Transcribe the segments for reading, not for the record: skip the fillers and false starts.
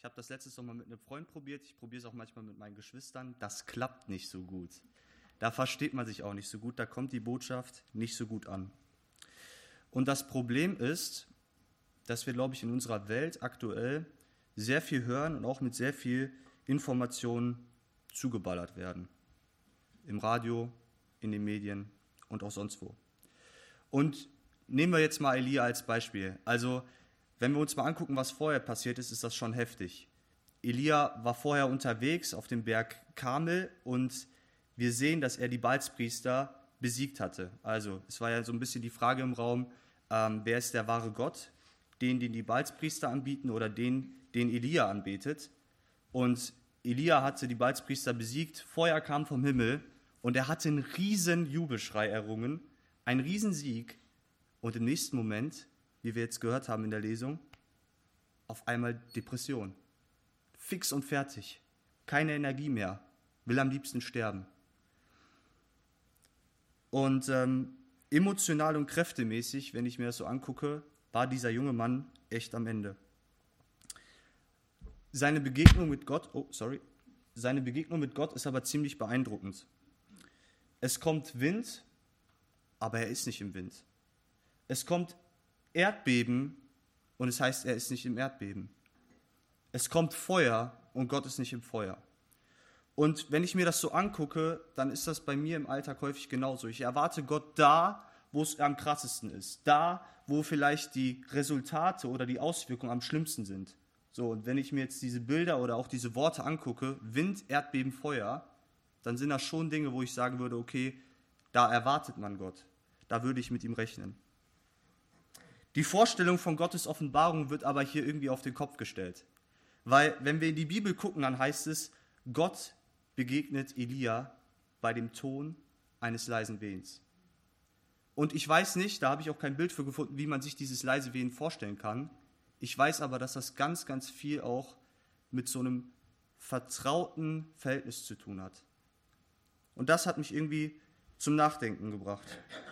Ich habe das letztes Mal mit einem Freund probiert, ich probiere es auch manchmal mit meinen Geschwistern. Das klappt nicht so gut. Da versteht man sich auch nicht so gut, da kommt die Botschaft nicht so gut an. Und das Problem ist, dass wir, glaube ich, in unserer Welt aktuell sehr viel hören und auch mit sehr viel Informationen zugeballert werden. Im Radio, in den Medien und auch sonst wo. Und nehmen wir jetzt mal Elia als Beispiel. Also, wenn wir uns mal angucken, was vorher passiert ist, ist das schon heftig. Elia war vorher unterwegs auf dem Berg Karmel und wir sehen, dass er die Baalspriester besiegt hatte. Also, es war ja so ein bisschen die Frage im Raum, wer ist der wahre Gott? Den die Baalspriester anbieten oder den Elia anbetet. Und Elia hatte die Baalspriester besiegt, Feuer kam vom Himmel und er hatte einen riesen Jubelschrei errungen, einen riesen Sieg. Und im nächsten Moment, wie wir jetzt gehört haben in der Lesung, auf einmal Depression. Fix und fertig, keine Energie mehr, will am liebsten sterben. Und emotional und kräftemäßig, wenn ich mir das so angucke, war dieser junge Mann echt am Ende. Seine Begegnung mit Gott ist aber ziemlich beeindruckend. Es kommt Wind, aber er ist nicht im Wind. Es kommt Erdbeben und es heißt, er ist nicht im Erdbeben. Es kommt Feuer und Gott ist nicht im Feuer. Und wenn ich mir das so angucke, dann ist das bei mir im Alltag häufig genauso. Ich erwarte Gott da, wo es am krassesten ist. Da, wo vielleicht die Resultate oder die Auswirkungen am schlimmsten sind. So, und wenn ich mir jetzt diese Bilder oder auch diese Worte angucke, Wind, Erdbeben, Feuer, dann sind das schon Dinge, wo ich sagen würde, okay, da erwartet man Gott. Da würde ich mit ihm rechnen. Die Vorstellung von Gottes Offenbarung wird aber hier irgendwie auf den Kopf gestellt. Weil, wenn wir in die Bibel gucken, dann heißt es, Gott begegnet Elia bei dem Ton eines leisen Wehens. Und ich weiß nicht, da habe ich auch kein Bild für gefunden, wie man sich dieses leise Wehen vorstellen kann. Ich weiß aber, dass das ganz, ganz viel auch mit so einem vertrauten Verhältnis zu tun hat. Und das hat mich irgendwie zum Nachdenken gebracht.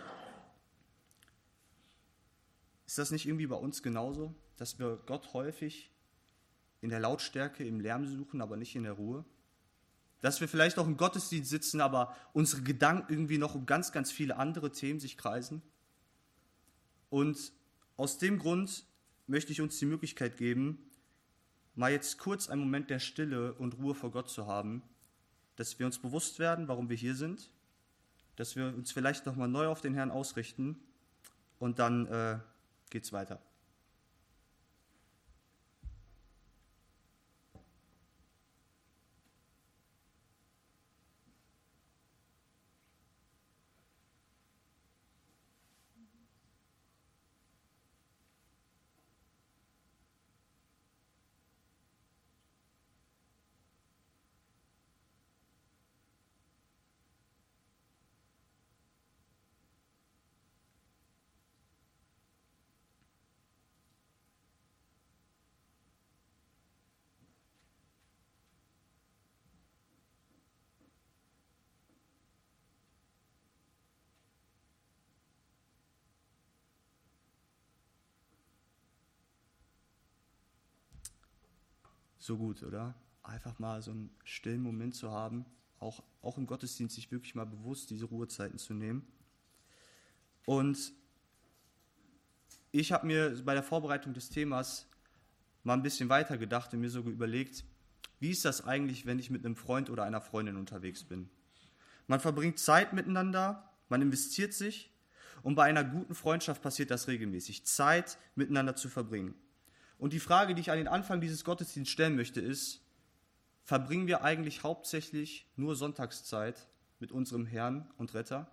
Ist das nicht irgendwie bei uns genauso, dass wir Gott häufig in der Lautstärke, im Lärm suchen, aber nicht in der Ruhe? Dass wir vielleicht auch im Gottesdienst sitzen, aber unsere Gedanken irgendwie noch um ganz, ganz viele andere Themen sich kreisen? Und aus dem Grund möchte ich uns die Möglichkeit geben, mal jetzt kurz einen Moment der Stille und Ruhe vor Gott zu haben, dass wir uns bewusst werden, warum wir hier sind, dass wir uns vielleicht nochmal neu auf den Herrn ausrichten und dann geht's weiter. So gut, oder? Einfach mal so einen stillen Moment zu haben, auch im Gottesdienst sich wirklich mal bewusst diese Ruhezeiten zu nehmen. Und ich habe mir bei der Vorbereitung des Themas mal ein bisschen weiter gedacht und mir so überlegt, wie ist das eigentlich, wenn ich mit einem Freund oder einer Freundin unterwegs bin? Man verbringt Zeit miteinander, man investiert sich und bei einer guten Freundschaft passiert das regelmäßig, Zeit miteinander zu verbringen. Und die Frage, die ich an den Anfang dieses Gottesdienstes stellen möchte, ist, verbringen wir eigentlich hauptsächlich nur Sonntagszeit mit unserem Herrn und Retter?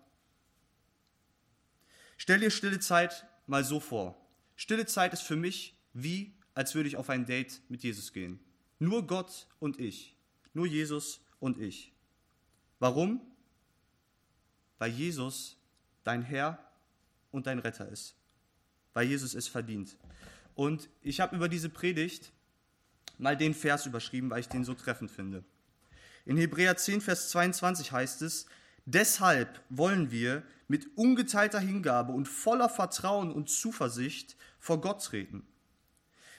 Stell dir stille Zeit mal so vor. Stille Zeit ist für mich wie, als würde ich auf ein Date mit Jesus gehen. Nur Gott und ich. Nur Jesus und ich. Warum? Weil Jesus dein Herr und dein Retter ist. Weil Jesus es verdient. Und ich habe über diese Predigt mal den Vers überschrieben, weil ich den so treffend finde. In Hebräer 10, Vers 22 heißt es, deshalb wollen wir mit ungeteilter Hingabe und voller Vertrauen und Zuversicht vor Gott treten.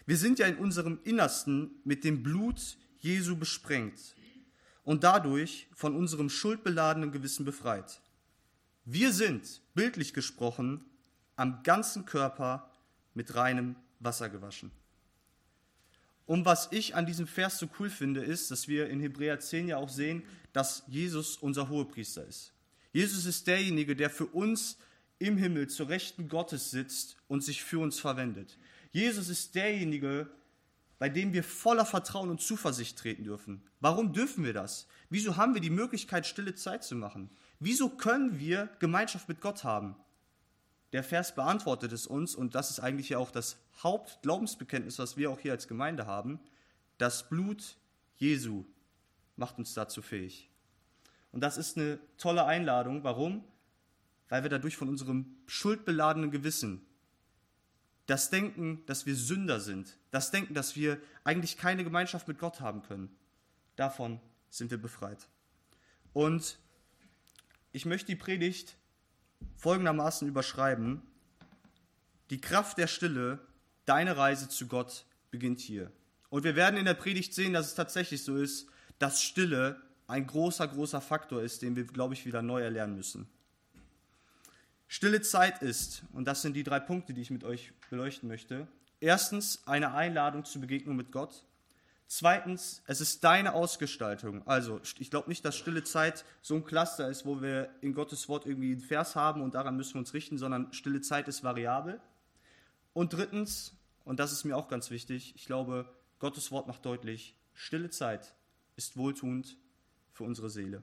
Wir sind ja in unserem Innersten mit dem Blut Jesu besprengt und dadurch von unserem schuldbeladenen Gewissen befreit. Wir sind, bildlich gesprochen, am ganzen Körper mit reinem Wasser gewaschen. Und was ich an diesem Vers so cool finde, ist, dass wir in Hebräer 10 ja auch sehen, dass Jesus unser Hohepriester ist. Jesus ist derjenige, der für uns im Himmel zur Rechten Gottes sitzt und sich für uns verwendet. Jesus ist derjenige, bei dem wir voller Vertrauen und Zuversicht treten dürfen. Warum dürfen wir das? Wieso haben wir die Möglichkeit, stille Zeit zu machen? Wieso können wir Gemeinschaft mit Gott haben? Der Vers beantwortet es uns, und das ist eigentlich ja auch das Hauptglaubensbekenntnis, was wir auch hier als Gemeinde haben. Das Blut Jesu macht uns dazu fähig. Und das ist eine tolle Einladung. Warum? Weil wir dadurch von unserem schuldbeladenen Gewissen, das Denken, dass wir Sünder sind, das Denken, dass wir eigentlich keine Gemeinschaft mit Gott haben können, davon sind wir befreit. Und ich möchte die Predigt folgendermaßen überschreiben: Die Kraft der Stille, deine Reise zu Gott beginnt hier. Und wir werden in der Predigt sehen, dass es tatsächlich so ist, dass Stille ein großer, großer Faktor ist, den wir, glaube ich, wieder neu erlernen müssen. Stille Zeit ist, und das sind die 3 Punkte, die ich mit euch beleuchten möchte. Erstens, eine Einladung zur Begegnung mit Gott. Zweitens, es ist deine Ausgestaltung. Also, ich glaube nicht, dass stille Zeit so ein Cluster ist, wo wir in Gottes Wort irgendwie einen Vers haben und daran müssen wir uns richten, sondern stille Zeit ist variabel. Und drittens, und das ist mir auch ganz wichtig, ich glaube, Gottes Wort macht deutlich, stille Zeit ist wohltuend für unsere Seele.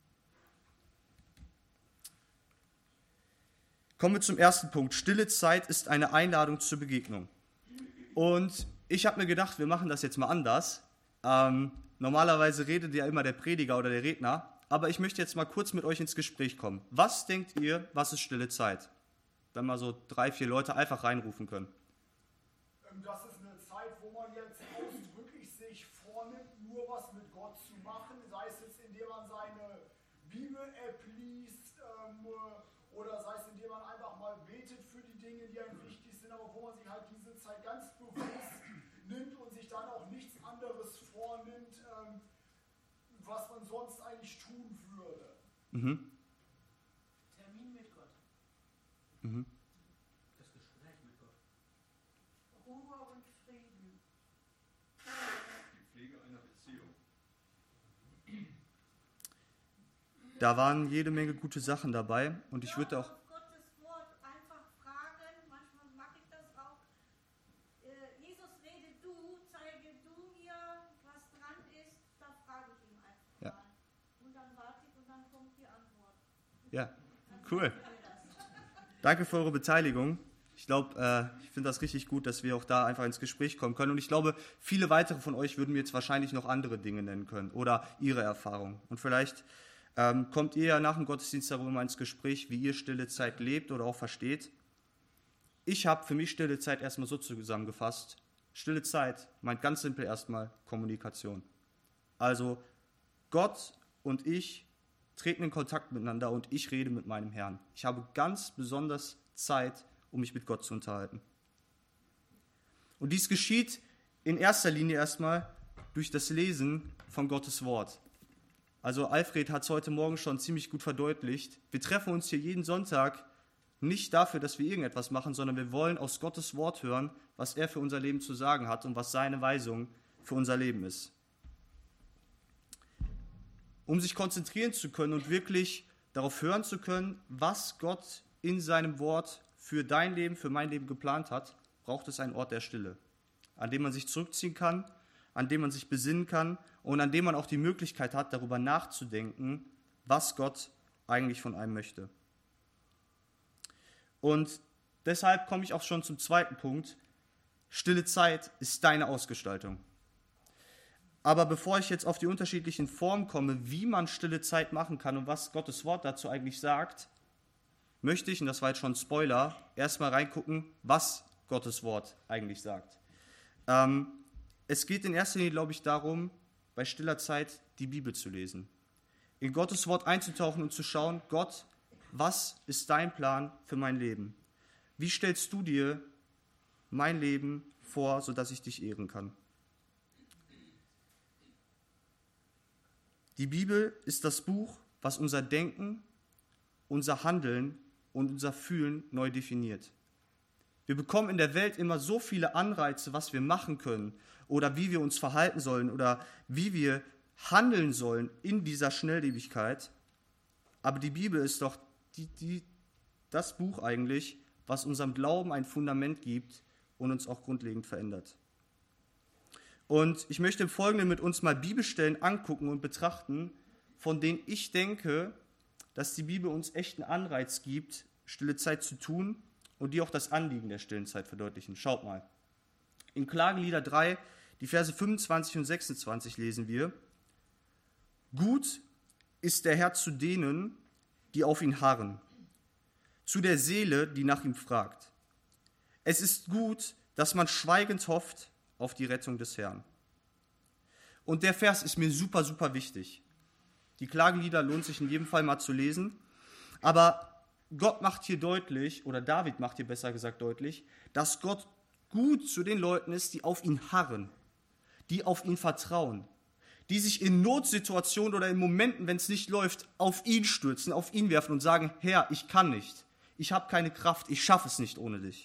Kommen wir zum ersten Punkt. Stille Zeit ist eine Einladung zur Begegnung. Und ich habe mir gedacht, wir machen das jetzt mal anders. Normalerweise redet ja immer der Prediger oder der Redner, aber ich möchte jetzt mal kurz mit euch ins Gespräch kommen. Was denkt ihr, was ist stille Zeit? Wenn mal so 3, 4 Leute einfach reinrufen können. Das ist eine Zeit, wo man jetzt ausdrücklich sich vornimmt, nur was mit Gott zu machen, sei es jetzt, indem man seine Bibel-App liest oder sei es, indem man einfach mal betet für die Dinge, die einem wichtig sind, aber wo man sich halt diese Zeit ganz bewusst nimmt und sich dann auch nichts anderes vornimmt, was man sonst eigentlich tun würde. Mhm. Termin mit Gott. Mhm. Das Gespräch mit Gott. Ruhe und Frieden. Die Pflege einer Beziehung. Da waren jede Menge gute Sachen dabei und ich würde auch... Gottes Wort einfach fragen, manchmal mache ich das auch. Jesus, rede du, zeige du mir, was dran ist, da frage ich ihn einfach Ja. mal. Und dann warte ich und dann kommt die Antwort. Ja, cool. Danke für eure Beteiligung. Ich glaube, ich finde das richtig gut, dass wir auch da einfach ins Gespräch kommen können. Und ich glaube, viele weitere von euch würden mir jetzt wahrscheinlich noch andere Dinge nennen können oder ihre Erfahrungen. Und vielleicht kommt ihr ja nach dem Gottesdienst darüber mal ins Gespräch, wie ihr stille Zeit lebt oder auch versteht. Ich habe für mich stille Zeit erstmal so zusammengefasst. Stille Zeit meint ganz simpel erstmal Kommunikation. Also Gott und ich treten in Kontakt miteinander und ich rede mit meinem Herrn. Ich habe ganz besonders Zeit, um mich mit Gott zu unterhalten. Und dies geschieht in erster Linie erstmal durch das Lesen von Gottes Wort. Also Alfred hat es heute Morgen schon ziemlich gut verdeutlicht. Wir treffen uns hier jeden Sonntag nicht dafür, dass wir irgendetwas machen, sondern wir wollen aus Gottes Wort hören, was er für unser Leben zu sagen hat und was seine Weisung für unser Leben ist. Um sich konzentrieren zu können und wirklich darauf hören zu können, was Gott in seinem Wort für dein Leben, für mein Leben geplant hat, braucht es einen Ort der Stille, an dem man sich zurückziehen kann, an dem man sich besinnen kann und an dem man auch die Möglichkeit hat, darüber nachzudenken, was Gott eigentlich von einem möchte. Und deshalb komme ich auch schon zum zweiten Punkt. Stille Zeit ist deine Ausgestaltung. Aber bevor ich jetzt auf die unterschiedlichen Formen komme, wie man stille Zeit machen kann und was Gottes Wort dazu eigentlich sagt, möchte ich, und das war jetzt schon ein Spoiler, erstmal reingucken, was Gottes Wort eigentlich sagt. Es geht in erster Linie, glaube ich, darum, bei stiller Zeit die Bibel zu lesen. In Gottes Wort einzutauchen und zu schauen, Gott, was ist dein Plan für mein Leben? Wie stellst du dir mein Leben vor, sodass ich dich ehren kann. Die Bibel ist das Buch, was unser Denken, unser Handeln und unser Fühlen neu definiert. Wir bekommen in der Welt immer so viele Anreize, was wir machen können oder wie wir uns verhalten sollen oder wie wir handeln sollen in dieser Schnelllebigkeit. Aber die Bibel ist doch das Buch eigentlich, was unserem Glauben ein Fundament gibt und uns auch grundlegend verändert. Und ich möchte im Folgenden mit uns mal Bibelstellen angucken und betrachten, von denen ich denke, dass die Bibel uns echt einen Anreiz gibt, stille Zeit zu tun und die auch das Anliegen der stillen Zeit verdeutlichen. Schaut mal. In Klagelieder 3, die Verse 25 und 26 lesen wir: Gut ist der Herr zu denen, die auf ihn harren, zu der Seele, die nach ihm fragt. Es ist gut, dass man schweigend hofft auf die Rettung des Herrn. Und der Vers ist mir super, super wichtig. Die Klagelieder lohnt sich in jedem Fall mal zu lesen. Aber Gott macht hier deutlich, oder David macht hier besser gesagt deutlich, dass Gott gut zu den Leuten ist, die auf ihn harren, die auf ihn vertrauen, die sich in Notsituationen oder in Momenten, wenn es nicht läuft, auf ihn stürzen, auf ihn werfen und sagen: Herr, ich kann nicht, ich habe keine Kraft, ich schaffe es nicht ohne dich.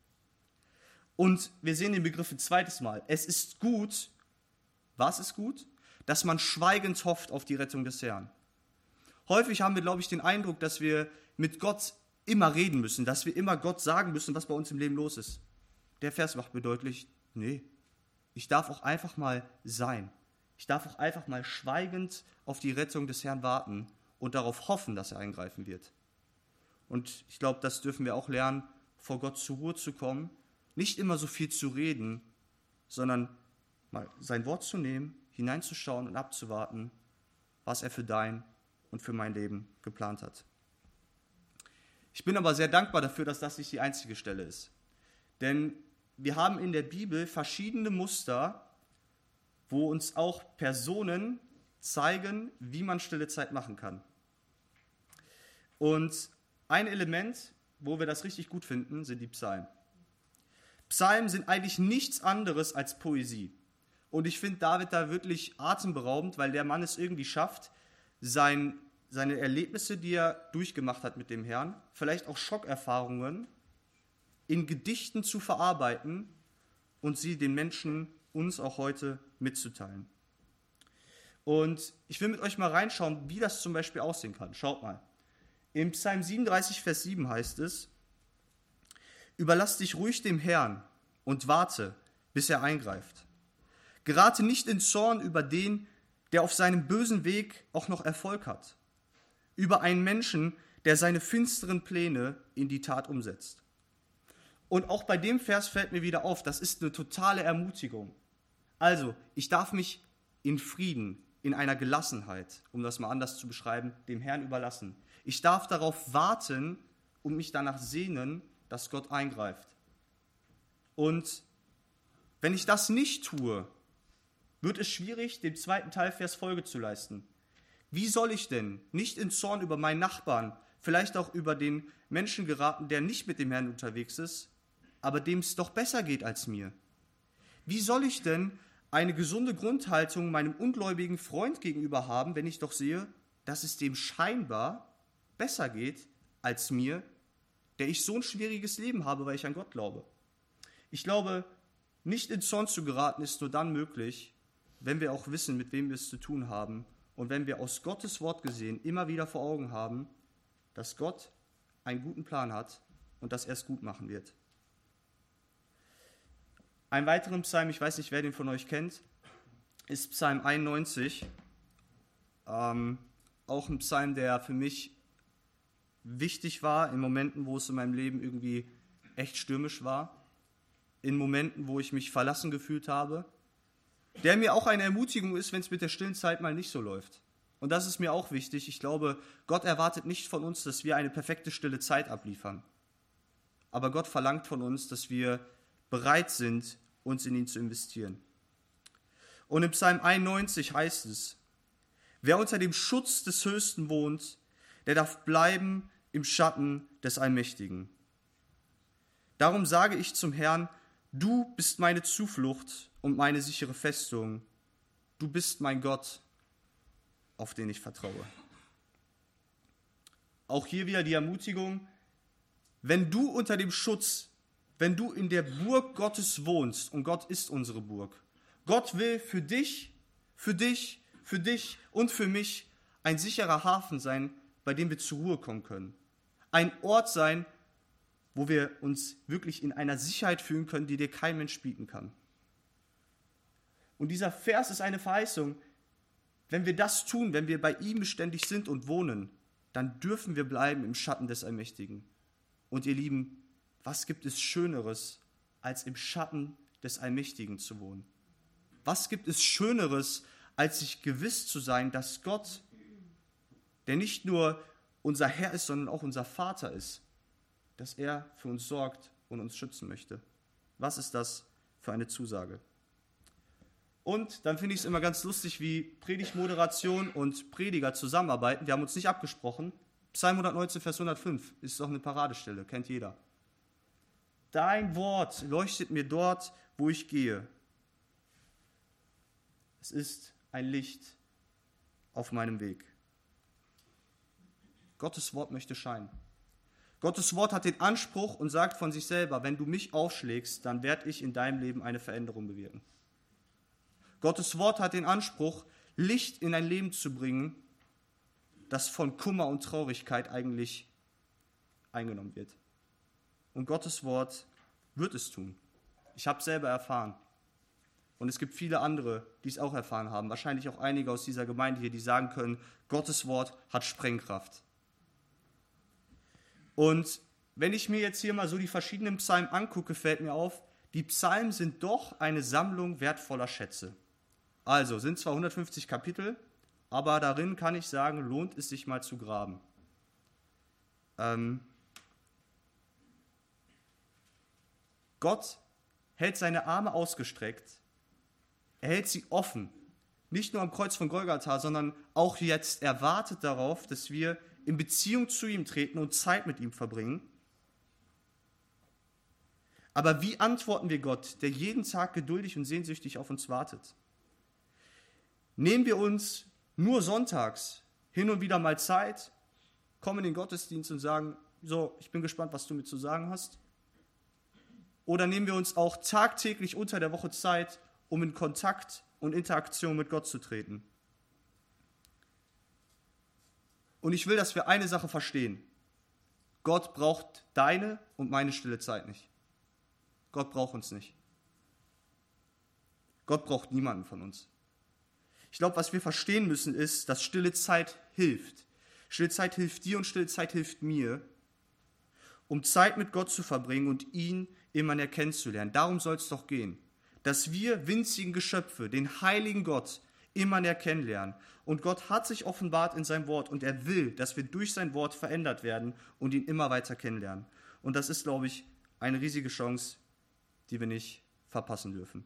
Und wir sehen den Begriff ein zweites Mal. Es ist gut, was ist gut? Dass man schweigend hofft auf die Rettung des Herrn. Häufig haben wir, glaube ich, den Eindruck, dass wir mit Gott immer reden müssen, dass wir immer Gott sagen müssen, was bei uns im Leben los ist. Der Vers macht mir deutlich: Nee, ich darf auch einfach mal sein. Ich darf auch einfach mal schweigend auf die Rettung des Herrn warten und darauf hoffen, dass er eingreifen wird. Und ich glaube, das dürfen wir auch lernen, vor Gott zur Ruhe zu kommen, nicht immer so viel zu reden, sondern mal sein Wort zu nehmen, hineinzuschauen und abzuwarten, was er für dein und für mein Leben geplant hat. Ich bin aber sehr dankbar dafür, dass das nicht die einzige Stelle ist. Denn wir haben in der Bibel verschiedene Muster, wo uns auch Personen zeigen, wie man stille Zeit machen kann. Und ein Element, wo wir das richtig gut finden, sind die Psalmen. Psalmen sind eigentlich nichts anderes als Poesie. Und ich finde David da wirklich atemberaubend, weil der Mann es irgendwie schafft, seine Erlebnisse, die er durchgemacht hat mit dem Herrn, vielleicht auch Schockerfahrungen, in Gedichten zu verarbeiten und sie den Menschen, uns auch heute, mitzuteilen. Und ich will mit euch mal reinschauen, wie das zum Beispiel aussehen kann. Schaut mal. Im Psalm 37, Vers 7 heißt es: Überlass dich ruhig dem Herrn und warte, bis er eingreift. Gerate nicht in Zorn über den, der auf seinem bösen Weg auch noch Erfolg hat. Über einen Menschen, der seine finsteren Pläne in die Tat umsetzt. Und auch bei dem Vers fällt mir wieder auf, das ist eine totale Ermutigung. Also, ich darf mich in Frieden, in einer Gelassenheit, um das mal anders zu beschreiben, dem Herrn überlassen. Ich darf darauf warten und mich danach sehnen, dass Gott eingreift. Und wenn ich das nicht tue, wird es schwierig, dem zweiten Teilvers Folge zu leisten. Wie soll ich denn nicht in Zorn über meinen Nachbarn, vielleicht auch über den Menschen geraten, der nicht mit dem Herrn unterwegs ist, aber dem es doch besser geht als mir? Wie soll ich denn eine gesunde Grundhaltung meinem ungläubigen Freund gegenüber haben, wenn ich doch sehe, dass es dem scheinbar besser geht als mir, der ich so ein schwieriges Leben habe, weil ich an Gott glaube? Ich glaube, nicht in Zorn zu geraten ist nur dann möglich, wenn wir auch wissen, mit wem wir es zu tun haben und wenn wir aus Gottes Wort gesehen immer wieder vor Augen haben, dass Gott einen guten Plan hat und dass er es gut machen wird. Ein weiterer Psalm, ich weiß nicht, wer den von euch kennt, ist Psalm 91. Auch ein Psalm, der für mich wichtig war in Momenten, wo es in meinem Leben irgendwie echt stürmisch war. In Momenten, wo ich mich verlassen gefühlt habe. Der mir auch eine Ermutigung ist, wenn es mit der stillen Zeit mal nicht so läuft. Und das ist mir auch wichtig. Ich glaube, Gott erwartet nicht von uns, dass wir eine perfekte stille Zeit abliefern. Aber Gott verlangt von uns, dass wir bereit sind, uns in ihn zu investieren. Und im Psalm 91 heißt es: Wer unter dem Schutz des Höchsten wohnt, der darf bleiben im Schatten des Allmächtigen. Darum sage ich zum Herrn: Du bist meine Zuflucht und meine sichere Festung. Du bist mein Gott, auf den ich vertraue. Auch hier wieder die Ermutigung, wenn du unter dem Schutz, wenn du in der Burg Gottes wohnst, und Gott ist unsere Burg, Gott will für dich und für mich ein sicherer Hafen sein, bei dem wir zur Ruhe kommen können. Ein Ort sein, wo wir uns wirklich in einer Sicherheit fühlen können, die dir kein Mensch bieten kann. Und dieser Vers ist eine Verheißung. Wenn wir das tun, wenn wir bei ihm beständig sind und wohnen, dann dürfen wir bleiben im Schatten des Allmächtigen. Und ihr Lieben, was gibt es Schöneres, als im Schatten des Allmächtigen zu wohnen? Was gibt es Schöneres, als sich gewiss zu sein, dass Gott, der nicht nur unser Herr ist, sondern auch unser Vater ist, dass er für uns sorgt und uns schützen möchte? Was ist das für eine Zusage? Und dann finde ich es immer ganz lustig, wie Predigtmoderation und Prediger zusammenarbeiten. Wir haben uns nicht abgesprochen. Psalm 119, Vers 105 ist doch eine Paradestelle, kennt jeder. Dein Wort leuchtet mir dort, wo ich gehe. Es ist ein Licht auf meinem Weg. Gottes Wort möchte scheinen. Gottes Wort hat den Anspruch und sagt von sich selber, wenn du mich aufschlägst, dann werde ich in deinem Leben eine Veränderung bewirken. Gottes Wort hat den Anspruch, Licht in ein Leben zu bringen, das von Kummer und Traurigkeit eigentlich eingenommen wird. Und Gottes Wort wird es tun. Ich habe es selber erfahren. Und es gibt viele andere, die es auch erfahren haben. Wahrscheinlich auch einige aus dieser Gemeinde hier, die sagen können, Gottes Wort hat Sprengkraft. Und wenn ich mir jetzt hier mal so die verschiedenen Psalmen angucke, fällt mir auf, die Psalmen sind doch eine Sammlung wertvoller Schätze. Also sind zwar 150 Kapitel, aber darin kann ich sagen, lohnt es sich mal zu graben. Gott hält seine Arme ausgestreckt, er hält sie offen, nicht nur am Kreuz von Golgatha, sondern auch jetzt. Er wartet darauf, dass wir in Beziehung zu ihm treten und Zeit mit ihm verbringen. Aber wie antworten wir Gott, der jeden Tag geduldig und sehnsüchtig auf uns wartet? Nehmen wir uns nur sonntags hin und wieder mal Zeit, kommen in den Gottesdienst und sagen, so, ich bin gespannt, was du mir zu sagen hast? Oder nehmen wir uns auch tagtäglich unter der Woche Zeit, um in Kontakt und Interaktion mit Gott zu treten? Und ich will, dass wir eine Sache verstehen. Gott braucht deine und meine stille Zeit nicht. Gott braucht uns nicht. Gott braucht niemanden von uns. Ich glaube, was wir verstehen müssen, ist, dass stille Zeit hilft. Stille Zeit hilft dir und stille Zeit hilft mir, um Zeit mit Gott zu verbringen und ihn immer näher kennenzulernen. Darum soll es doch gehen. Dass wir winzigen Geschöpfe, den heiligen Gott, immer näher kennenlernen. Und Gott hat sich offenbart in seinem Wort und er will, dass wir durch sein Wort verändert werden und ihn immer weiter kennenlernen. Und das ist, glaube ich, eine riesige Chance, die wir nicht verpassen dürfen.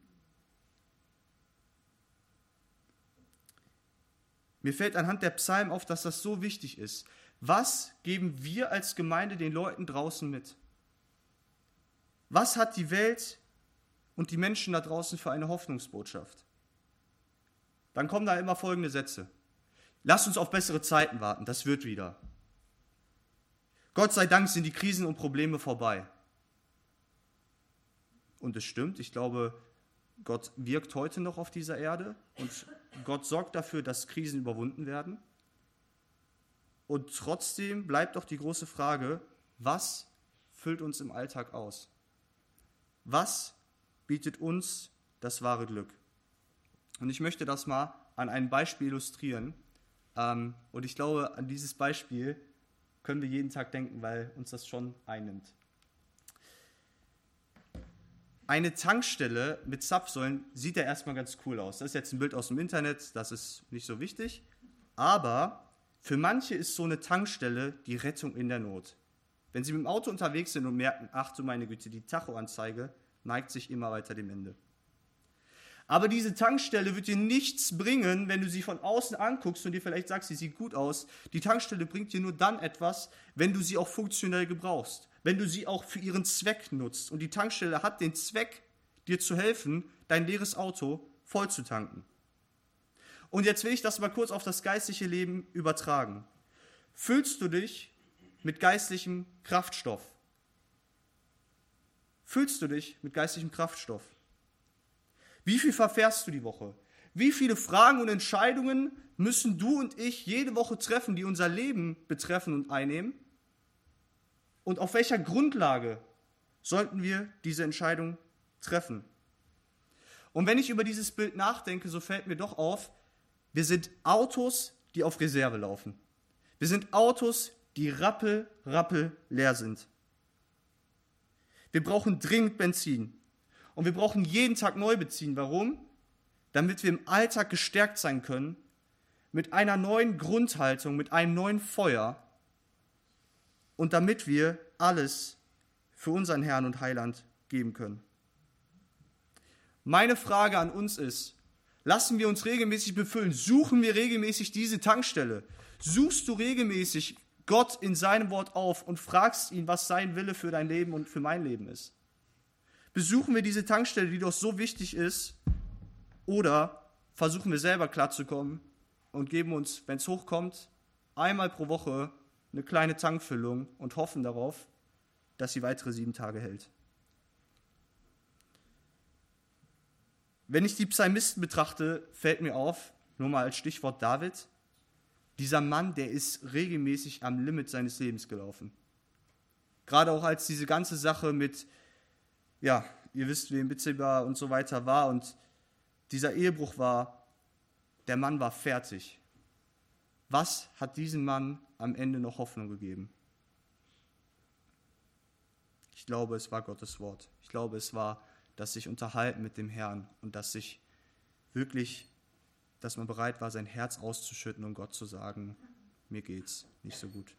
Mir fällt anhand der Psalmen auf, dass das so wichtig ist. Was geben wir als Gemeinde den Leuten draußen mit? Was hat die Welt und die Menschen da draußen für eine Hoffnungsbotschaft? Dann kommen da immer folgende Sätze. Lasst uns auf bessere Zeiten warten, das wird wieder. Gott sei Dank sind die Krisen und Probleme vorbei. Und es stimmt, ich glaube, Gott wirkt heute noch auf dieser Erde und Gott sorgt dafür, dass Krisen überwunden werden. Und trotzdem bleibt doch die große Frage, was füllt uns im Alltag aus? Was bietet uns das wahre Glück? Und ich möchte das mal an einem Beispiel illustrieren. Und ich glaube, an dieses Beispiel können wir jeden Tag denken, weil uns das schon einnimmt. Eine Tankstelle mit Zapfsäulen sieht ja erstmal ganz cool aus. Das ist jetzt ein Bild aus dem Internet, das ist nicht so wichtig. Aber für manche ist so eine Tankstelle die Rettung in der Not. Wenn sie mit dem Auto unterwegs sind und merken, ach du meine Güte, die Tachoanzeige neigt sich immer weiter dem Ende. Aber diese Tankstelle wird dir nichts bringen, wenn du sie von außen anguckst und dir vielleicht sagst, sie sieht gut aus. Die Tankstelle bringt dir nur dann etwas, wenn du sie auch funktionell gebrauchst, wenn du sie auch für ihren Zweck nutzt. Und die Tankstelle hat den Zweck, dir zu helfen, dein leeres Auto voll zu tanken. Und jetzt will ich das mal kurz auf das geistliche Leben übertragen. Füllst du dich mit geistlichem Kraftstoff? Füllst du dich mit geistlichem Kraftstoff? Wie viel verfährst du die Woche? Wie viele Fragen und Entscheidungen müssen du und ich jede Woche treffen, die unser Leben betreffen und einnehmen? Und auf welcher Grundlage sollten wir diese Entscheidung treffen? Und wenn ich über dieses Bild nachdenke, so fällt mir doch auf, wir sind Autos, die auf Reserve laufen. Wir sind Autos, die rappel leer sind. Wir brauchen dringend Benzin. Und wir brauchen jeden Tag neu Benzin. Warum? Damit wir im Alltag gestärkt sein können, mit einer neuen Grundhaltung, mit einem neuen Feuer und damit wir alles für unseren Herrn und Heiland geben können. Meine Frage an uns ist, lassen wir uns regelmäßig befüllen? Suchen wir regelmäßig diese Tankstelle? Suchst du regelmäßig Gott in seinem Wort auf und fragst ihn, was sein Wille für dein Leben und für mein Leben ist? Besuchen wir diese Tankstelle, die doch so wichtig ist, oder versuchen wir selber klarzukommen und geben uns, wenn es hochkommt, einmal pro Woche eine kleine Tankfüllung und hoffen darauf, dass sie weitere 7 Tage hält? Wenn ich die Psalmisten betrachte, fällt mir auf, nur mal als Stichwort David, dieser Mann, der ist regelmäßig am Limit seines Lebens gelaufen. Gerade auch als diese ganze Sache mit, ja, ihr wisst, wem Bathseba und so weiter war und dieser Ehebruch war, der Mann war fertig. Was hat diesem Mann am Ende noch Hoffnung gegeben? Ich glaube, es war Gottes Wort. Ich glaube, es war das sich unterhalten mit dem Herrn und dass man bereit war, sein Herz auszuschütten und Gott zu sagen, mir geht's nicht so gut.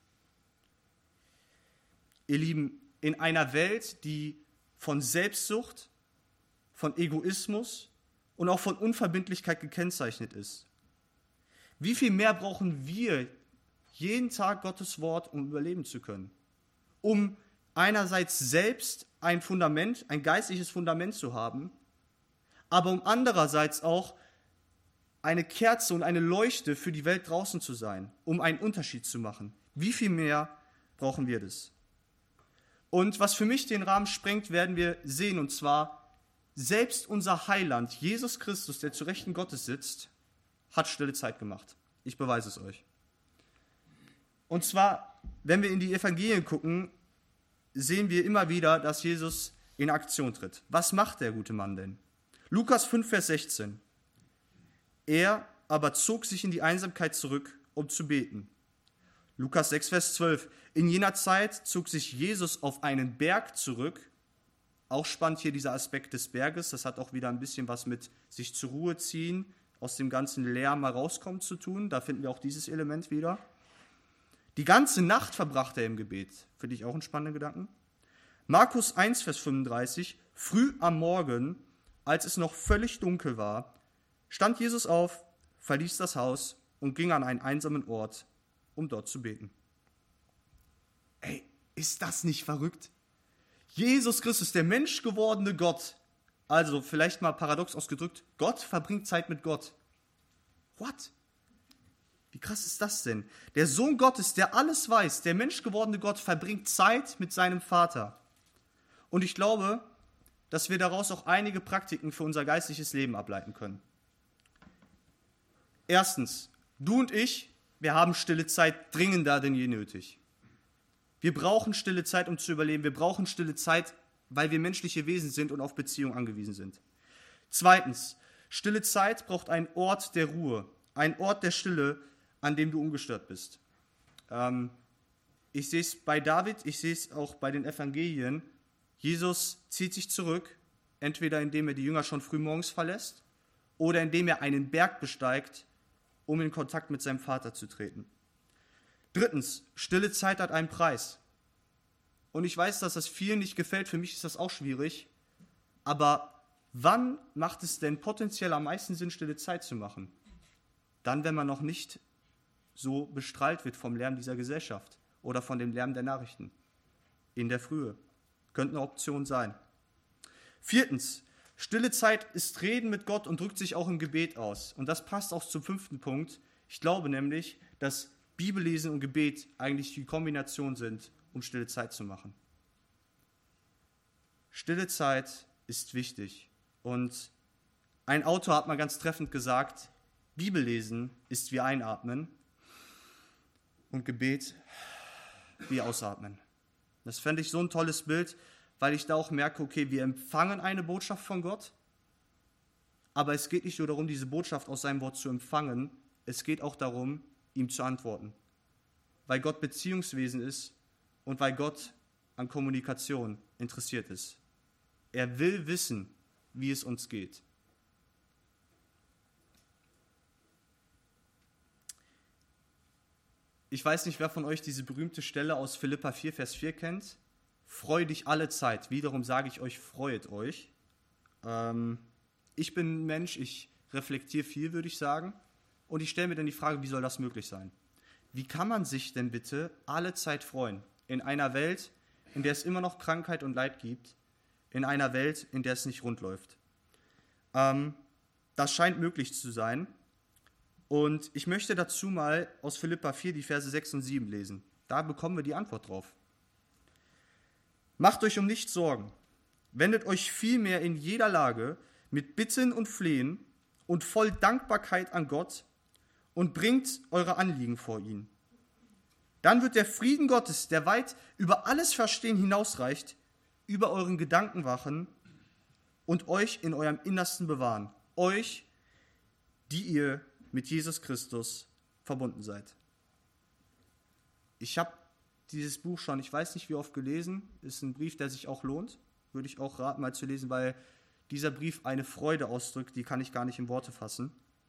Ihr Lieben, in einer Welt, die von Selbstsucht, von Egoismus und auch von Unverbindlichkeit gekennzeichnet ist, wie viel mehr brauchen wir jeden Tag Gottes Wort, um überleben zu können? Um einerseits selbst ein Fundament, ein geistliches Fundament zu haben, aber um andererseits auch eine Kerze und eine Leuchte für die Welt draußen zu sein, um einen Unterschied zu machen. Wie viel mehr brauchen wir das? Und was für mich den Rahmen sprengt, werden wir sehen, und zwar, selbst unser Heiland, Jesus Christus, der zu Rechten Gottes sitzt, hat stille Zeit gemacht. Ich beweise es euch. Und zwar, wenn wir in die Evangelien gucken, sehen wir immer wieder, dass Jesus in Aktion tritt. Was macht der gute Mann denn? Lukas 5, Vers 16. Er aber zog sich in die Einsamkeit zurück, um zu beten. Lukas 6, Vers 12. In jener Zeit zog sich Jesus auf einen Berg zurück. Auch spannend hier dieser Aspekt des Berges. Das hat auch wieder ein bisschen was mit sich zur Ruhe ziehen, aus dem ganzen Lärm mal rauskommen zu tun. Da finden wir auch dieses Element wieder. Die ganze Nacht verbrachte er im Gebet. Finde ich auch einen spannenden Gedanken. Markus 1, Vers 35. Früh am Morgen, als es noch völlig dunkel war, stand Jesus auf, verließ das Haus und ging an einen einsamen Ort, um dort zu beten. Ey, ist das nicht verrückt? Jesus Christus, der menschgewordene Gott, also vielleicht mal paradox ausgedrückt, Gott verbringt Zeit mit Gott. What? Wie krass ist das denn? Der Sohn Gottes, der alles weiß, der menschgewordene Gott, verbringt Zeit mit seinem Vater. Und ich glaube, dass wir daraus auch einige Praktiken für unser geistliches Leben ableiten können. Erstens, du und ich, wir haben stille Zeit dringender denn je nötig. Wir brauchen stille Zeit, um zu überleben. Wir brauchen stille Zeit, weil wir menschliche Wesen sind und auf Beziehung angewiesen sind. Zweitens, stille Zeit braucht einen Ort der Ruhe, einen Ort der Stille, an dem du ungestört bist. Ich sehe es bei David, ich sehe es auch bei den Evangelien. Jesus zieht sich zurück, entweder indem er die Jünger schon früh morgens verlässt oder indem er einen Berg besteigt, um in Kontakt mit seinem Vater zu treten. Drittens, stille Zeit hat einen Preis. Und ich weiß, dass das vielen nicht gefällt, für mich ist das auch schwierig, aber wann macht es denn potenziell am meisten Sinn, stille Zeit zu machen? Dann, wenn man noch nicht so bestrahlt wird vom Lärm dieser Gesellschaft oder von dem Lärm der Nachrichten. In der Frühe. Könnte eine Option sein. 4. Stille Zeit ist Reden mit Gott und drückt sich auch im Gebet aus. Und das passt auch zum 5. Punkt. Ich glaube nämlich, dass Bibellesen und Gebet eigentlich die Kombination sind, um stille Zeit zu machen. Stille Zeit ist wichtig. Und ein Autor hat mal ganz treffend gesagt, Bibellesen ist wie Einatmen und Gebet wie Ausatmen. Das fände ich so ein tolles Bild, weil ich da auch merke, okay, wir empfangen eine Botschaft von Gott, aber es geht nicht nur darum, diese Botschaft aus seinem Wort zu empfangen, es geht auch darum, ihm zu antworten. Weil Gott Beziehungswesen ist und weil Gott an Kommunikation interessiert ist. Er will wissen, wie es uns geht. Ich weiß nicht, wer von euch diese berühmte Stelle aus Philipper 4, Vers 4 kennt. Freu dich alle Zeit. Wiederum sage ich euch, freuet euch. Ich bin ein Mensch, ich reflektiere viel, würde ich sagen. Und ich stelle mir dann die Frage, wie soll das möglich sein? Wie kann man sich denn bitte alle Zeit freuen? In einer Welt, in der es immer noch Krankheit und Leid gibt. In einer Welt, in der es nicht rund läuft. Das scheint möglich zu sein. Und ich möchte dazu mal aus Philipper 4 die Verse 6 und 7 lesen. Da bekommen wir die Antwort drauf. Macht euch um nichts Sorgen. Wendet euch vielmehr in jeder Lage mit Bitten und Flehen und voll Dankbarkeit an Gott und bringt eure Anliegen vor ihn. Dann wird der Frieden Gottes, der weit über alles Verstehen hinausreicht, über euren Gedanken wachen und euch in eurem Innersten bewahren. Euch, die ihr mit Jesus Christus verbunden seid. Ich habe dieses Buch schon, ich weiß nicht wie oft gelesen, ist ein Brief, der sich auch lohnt, würde ich auch raten mal zu lesen, weil dieser Brief eine Freude ausdrückt, die kann ich gar nicht in Worte fassen.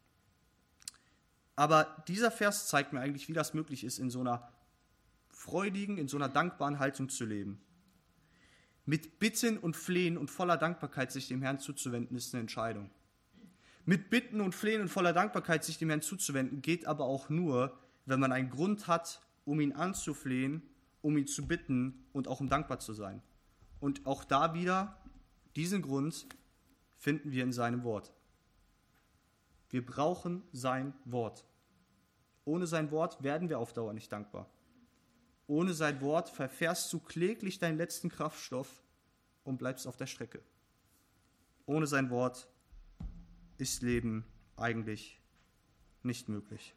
Aber dieser Vers zeigt mir eigentlich, wie das möglich ist, in so einer freudigen, in so einer dankbaren Haltung zu leben. Mit Bitten und Flehen und voller Dankbarkeit sich dem Herrn zuzuwenden, ist eine Entscheidung. Mit Bitten und Flehen und voller Dankbarkeit sich dem Herrn zuzuwenden, geht aber auch nur, wenn man einen Grund hat, um ihn anzuflehen, um ihn zu bitten und auch um dankbar zu sein. Und auch da wieder, diesen Grund finden wir in seinem Wort. Wir brauchen sein Wort. Ohne sein Wort werden wir auf Dauer nicht dankbar. Ohne sein Wort verfährst du kläglich deinen letzten Kraftstoff und bleibst auf der Strecke. Ohne sein Wort ist Leben eigentlich nicht möglich.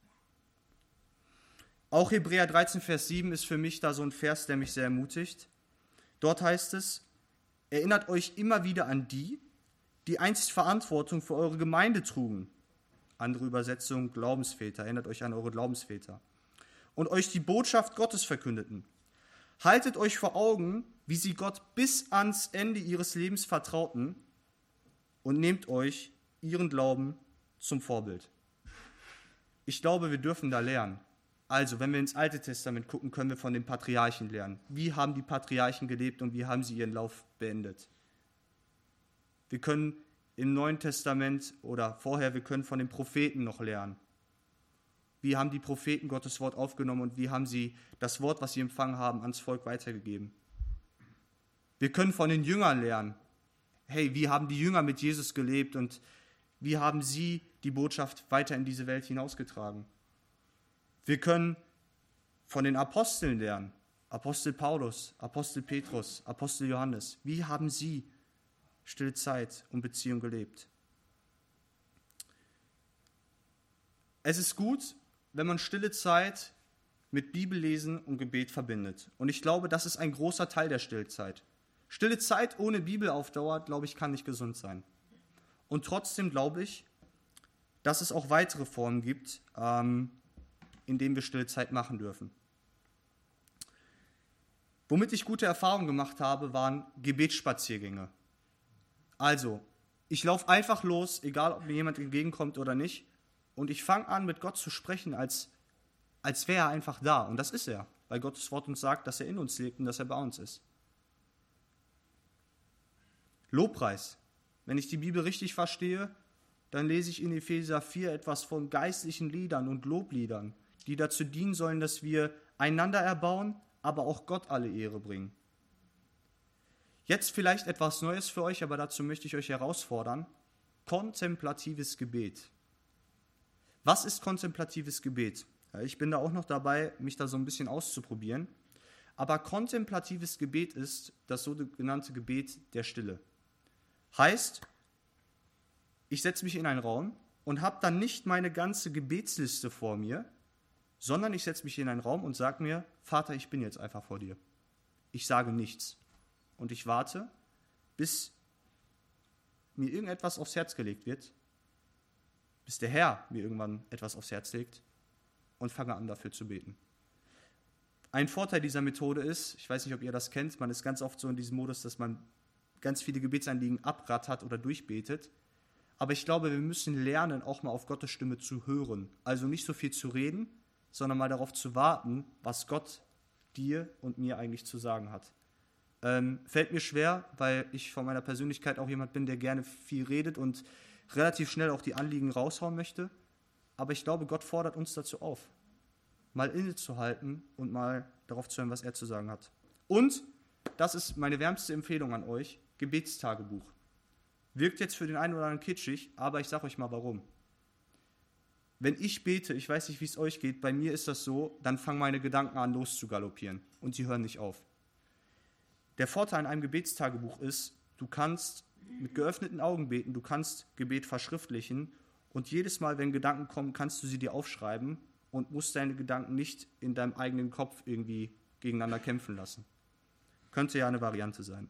Auch Hebräer 13, Vers 7 ist für mich da so ein Vers, der mich sehr ermutigt. Dort heißt es, erinnert euch immer wieder an die einst Verantwortung für eure Gemeinde trugen. Andere Übersetzung, Glaubensväter, erinnert euch an eure Glaubensväter. Und euch die Botschaft Gottes verkündeten. Haltet euch vor Augen, wie sie Gott bis ans Ende ihres Lebens vertrauten und nehmt euch ihren Glauben zum Vorbild. Ich glaube, wir dürfen da lernen. Also, wenn wir ins Alte Testament gucken, können wir von den Patriarchen lernen. Wie haben die Patriarchen gelebt und wie haben sie ihren Lauf beendet? Wir können im Neuen Testament oder vorher, wir können von den Propheten noch lernen. Wie haben die Propheten Gottes Wort aufgenommen und wie haben sie das Wort, was sie empfangen haben, ans Volk weitergegeben? Wir können von den Jüngern lernen. Hey, wie haben die Jünger mit Jesus gelebt und wie haben sie die Botschaft weiter in diese Welt hinausgetragen? Wir können von den Aposteln lernen. Apostel Paulus, Apostel Petrus, Apostel Johannes. Wie haben sie stille Zeit und Beziehung gelebt? Es ist gut, wenn man stille Zeit mit Bibellesen und Gebet verbindet. Und ich glaube, das ist ein großer Teil der Stillzeit. Stille Zeit ohne Bibel auf Dauer, glaube ich, kann nicht gesund sein. Und trotzdem glaube ich, dass es auch weitere Formen gibt, in denen wir stille Zeit machen dürfen. Womit ich gute Erfahrungen gemacht habe, waren Gebetsspaziergänge. Also, ich laufe einfach los, egal ob mir jemand entgegenkommt oder nicht, und ich fange an, mit Gott zu sprechen, als wäre er einfach da. Und das ist er, weil Gottes Wort uns sagt, dass er in uns lebt und dass er bei uns ist. Lobpreis. Wenn ich die Bibel richtig verstehe, dann lese ich in Epheser 4 etwas von geistlichen Liedern und Lobliedern, die dazu dienen sollen, dass wir einander erbauen, aber auch Gott alle Ehre bringen. Jetzt vielleicht etwas Neues für euch, aber dazu möchte ich euch herausfordern. Kontemplatives Gebet. Was ist kontemplatives Gebet? Ja, ich bin da auch noch dabei, mich da so ein bisschen auszuprobieren. Aber kontemplatives Gebet ist das sogenannte Gebet der Stille. Heißt, ich setze mich in einen Raum und habe dann nicht meine ganze Gebetsliste vor mir, sondern ich setze mich in einen Raum und sage mir, Vater, ich bin jetzt einfach vor dir. Ich sage nichts. Und ich warte, bis mir irgendetwas aufs Herz gelegt wird, bis der Herr mir irgendwann etwas aufs Herz legt und fange an, dafür zu beten. Ein Vorteil dieser Methode ist, ich weiß nicht, ob ihr das kennt, man ist ganz oft so in diesem Modus, dass man ganz viele Gebetsanliegen abrattert oder durchbetet. Aber ich glaube, wir müssen lernen, auch mal auf Gottes Stimme zu hören. Also nicht so viel zu reden, sondern mal darauf zu warten, was Gott dir und mir eigentlich zu sagen hat. Fällt mir schwer, weil ich von meiner Persönlichkeit auch jemand bin, der gerne viel redet und relativ schnell auch die Anliegen raushauen möchte. Aber ich glaube, Gott fordert uns dazu auf, mal innezuhalten und mal darauf zu hören, was er zu sagen hat. Und, das ist meine wärmste Empfehlung an euch, Gebetstagebuch. Wirkt jetzt für den einen oder anderen kitschig, aber ich sage euch mal warum. Wenn ich bete, ich weiß nicht, wie es euch geht, bei mir ist das so, dann fangen meine Gedanken an loszugaloppieren und sie hören nicht auf. Der Vorteil an einem Gebetstagebuch ist, du kannst mit geöffneten Augen beten, du kannst Gebet verschriftlichen und jedes Mal, wenn Gedanken kommen, kannst du sie dir aufschreiben und musst deine Gedanken nicht in deinem eigenen Kopf irgendwie gegeneinander kämpfen lassen. Könnte ja eine Variante sein.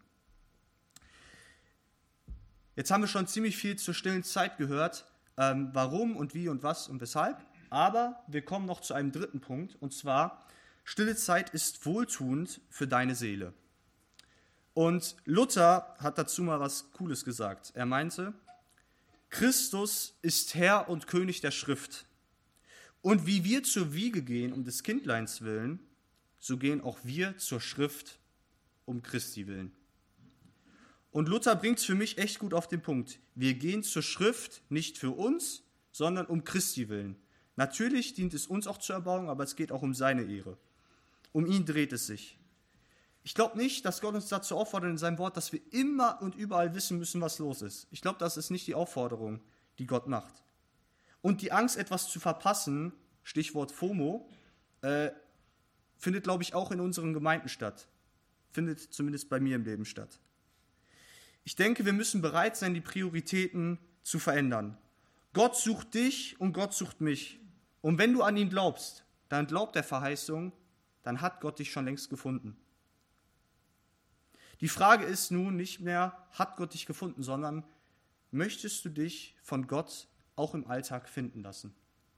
Jetzt haben wir schon ziemlich viel zur stillen Zeit gehört, warum und wie und was und weshalb, aber wir kommen noch zu einem dritten Punkt, und zwar, stille Zeit ist wohltuend für deine Seele. Und Luther hat dazu mal was Cooles gesagt. Er meinte, Christus ist Herr und König der Schrift. Und wie wir zur Wiege gehen um des Kindleins willen, so gehen auch wir zur Schrift um Christi willen. Und Luther bringt es für mich echt gut auf den Punkt. Wir gehen zur Schrift nicht für uns, sondern um Christi willen. Natürlich dient es uns auch zur Erbauung, aber es geht auch um seine Ehre. Um ihn dreht es sich. Ich glaube nicht, dass Gott uns dazu auffordert in seinem Wort, dass wir immer und überall wissen müssen, was los ist. Ich glaube, das ist nicht die Aufforderung, die Gott macht. Und die Angst, etwas zu verpassen, Stichwort FOMO, findet, glaube ich, auch in unseren Gemeinden statt. Findet zumindest bei mir im Leben statt. Ich denke, wir müssen bereit sein, die Prioritäten zu verändern. Gott sucht dich und Gott sucht mich. Und wenn du an ihn glaubst, dann glaub der Verheißung, dann hat Gott dich schon längst gefunden. Die Frage ist nun nicht mehr, hat Gott dich gefunden, sondern möchtest du dich von Gott auch im Alltag finden lassen?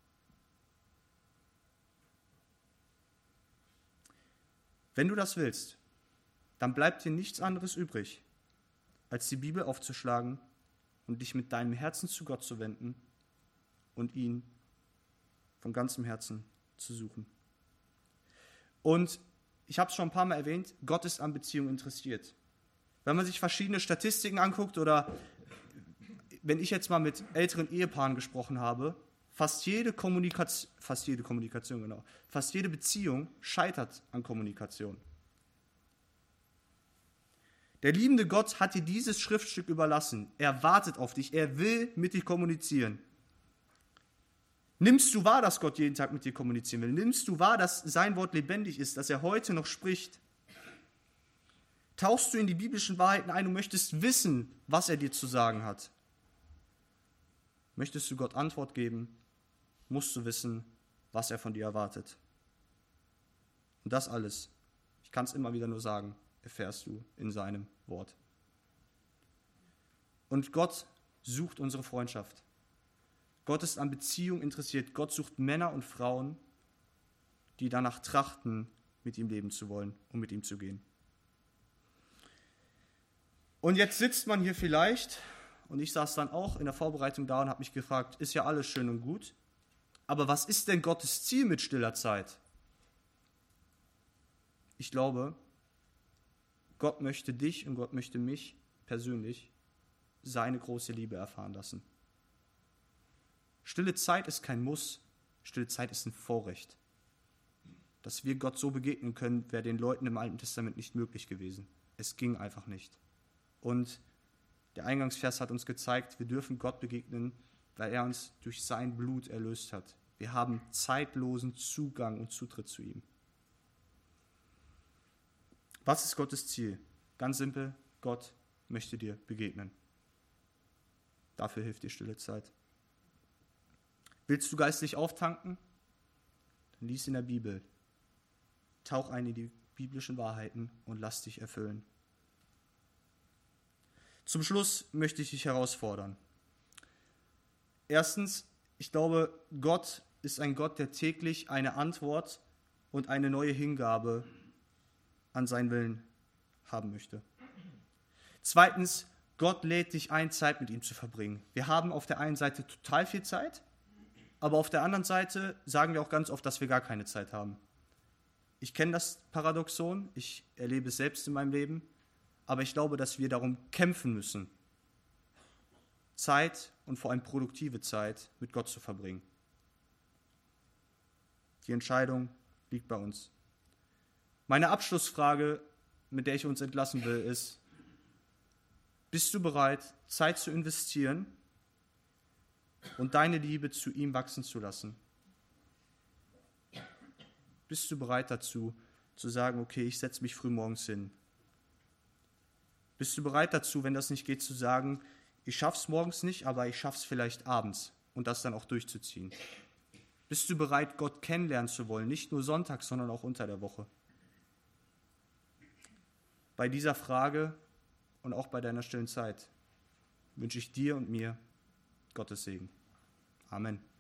Wenn du das willst, dann bleibt dir nichts anderes übrig, als die Bibel aufzuschlagen und dich mit deinem Herzen zu Gott zu wenden und ihn von ganzem Herzen zu suchen. Und ich habe es schon ein paar Mal erwähnt, Gott ist an Beziehungen interessiert. Wenn man sich verschiedene Statistiken anguckt oder wenn ich jetzt mal mit älteren Ehepaaren gesprochen habe, fast jede Beziehung scheitert an Kommunikation. Der liebende Gott hat dir dieses Schriftstück überlassen. Er wartet auf dich. Er will mit dir kommunizieren. Nimmst du wahr, dass Gott jeden Tag mit dir kommunizieren will? Nimmst du wahr, dass sein Wort lebendig ist, dass er heute noch spricht? Tauchst du in die biblischen Wahrheiten ein und möchtest wissen, was er dir zu sagen hat? Möchtest du Gott Antwort geben, musst du wissen, was er von dir erwartet. Und das alles, ich kann es immer wieder nur sagen, erfährst du in seinem Wort. Und Gott sucht unsere Freundschaft. Gott ist an Beziehung interessiert. Gott sucht Männer und Frauen, die danach trachten, mit ihm leben zu wollen und mit ihm zu gehen. Und jetzt sitzt man hier vielleicht, und ich saß dann auch in der Vorbereitung da und habe mich gefragt, ist ja alles schön und gut, aber was ist denn Gottes Ziel mit stiller Zeit? Ich glaube, Gott möchte dich und Gott möchte mich persönlich seine große Liebe erfahren lassen. Stille Zeit ist kein Muss, stille Zeit ist ein Vorrecht. Dass wir Gott so begegnen können, wäre den Leuten im Alten Testament nicht möglich gewesen. Es ging einfach nicht. Und der Eingangsvers hat uns gezeigt, wir dürfen Gott begegnen, weil er uns durch sein Blut erlöst hat. Wir haben zeitlosen Zugang und Zutritt zu ihm. Was ist Gottes Ziel? Ganz simpel, Gott möchte dir begegnen. Dafür hilft die stille Zeit. Willst du geistlich auftanken? Dann lies in der Bibel. Tauch ein in die biblischen Wahrheiten und lass dich erfüllen. Zum Schluss möchte ich dich herausfordern. Erstens, ich glaube, Gott ist ein Gott, der täglich eine Antwort und eine neue Hingabe an seinen Willen haben möchte. Zweitens, Gott lädt dich ein, Zeit mit ihm zu verbringen. Wir haben auf der einen Seite total viel Zeit, aber auf der anderen Seite sagen wir auch ganz oft, dass wir gar keine Zeit haben. Ich kenne das Paradoxon, ich erlebe es selbst in meinem Leben, aber ich glaube, dass wir darum kämpfen müssen, Zeit und vor allem produktive Zeit mit Gott zu verbringen. Die Entscheidung liegt bei uns. Meine Abschlussfrage, mit der ich uns entlassen will, ist: Bist du bereit, Zeit zu investieren und deine Liebe zu ihm wachsen zu lassen? Bist du bereit dazu, zu sagen, okay, ich setze mich früh morgens hin? Bist du bereit dazu, wenn das nicht geht, zu sagen, ich schaff's morgens nicht, aber ich schaff's vielleicht abends und das dann auch durchzuziehen? Bist du bereit, Gott kennenlernen zu wollen, nicht nur sonntags, sondern auch unter der Woche? Bei dieser Frage und auch bei deiner stillen Zeit wünsche ich dir und mir Gottes Segen. Amen.